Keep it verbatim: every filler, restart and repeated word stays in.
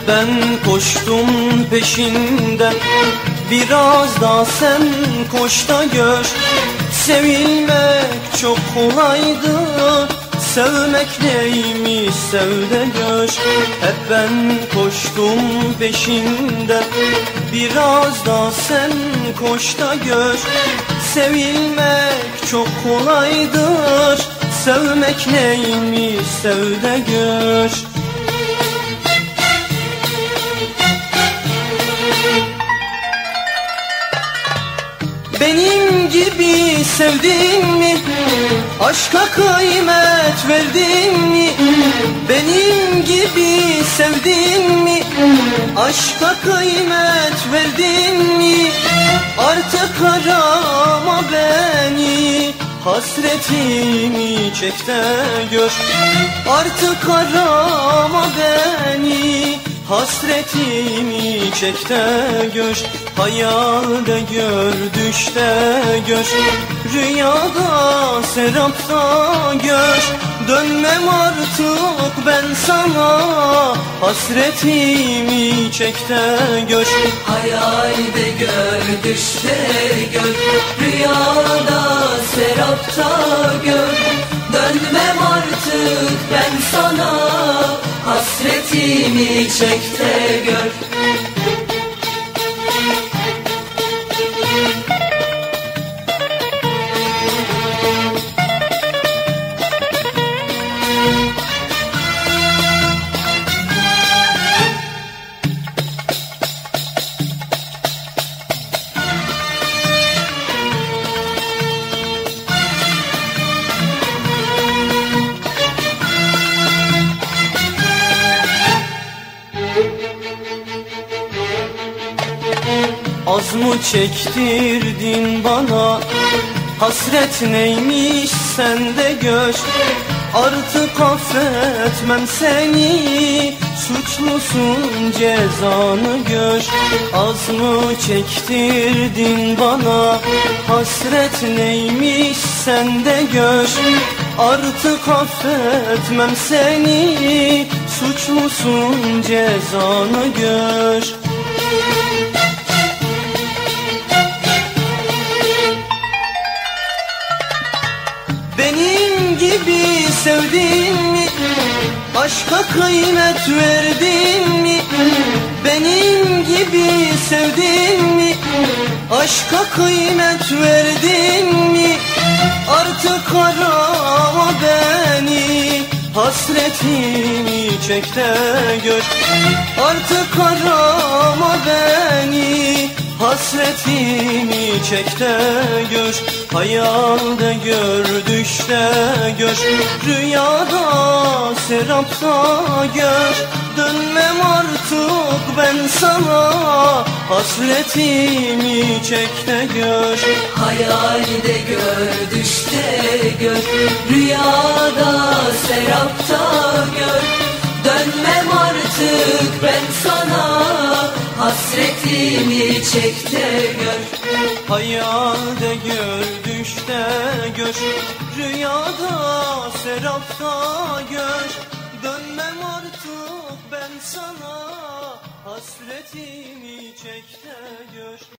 ben koştum peşinden, biraz da sen koş da gör. Sevilmek çok kolaydı, sevmek neymiş sev de gör. Hep ben koştum peşinden, biraz da sen koş da gör. Sevilmek çok kolaydır, sevmek neymiş sev de gör. Benim gibi sevdin mi? Aşka kıymet verdin mi? Benim gibi sevdin mi? Aşka kıymet verdin mi? Artık arama beni, hasretimi çek de gör. Artık arama beni, hasretimi çek de gör. Hayalde gör, düşte gör, rüyada, serapta gör. Dönmem artık ben sana, hasretimi çek de gör. Hayalde gör, düşte gör, rüyada, serapta gör. Dönmem artık ben sana, hasretimi çek de gör. Az mı çektirdin bana, hasret neymiş sen de gör. Artık affetmem seni, suçlusun cezanı gör. Az mı çektirdin bana, hasret neymiş sen de gör. Artık affetmem seni, suçlusun cezanı gör. Benim gibi sevdin mi? Aşka kıymet verdin mi? Benim gibi sevdin mi? Aşka kıymet verdin mi? Artık arama beni, hasretimi çek de gör. Artık arama beni, hasretimi çek de gör. Hayalde gör, düşte gör, rüyada, serapta gör. Dönmem artık ben sana, hasretimi çek de gör. Hayalde gör, düşte gör, rüyada, serapta gör. Dönmem artık ben sana, hasretimi çek de gör. Hayalde gör, düşte gör, rüyada, serapta gör. Dönmem artık ben sana, hasretimi çek de gör.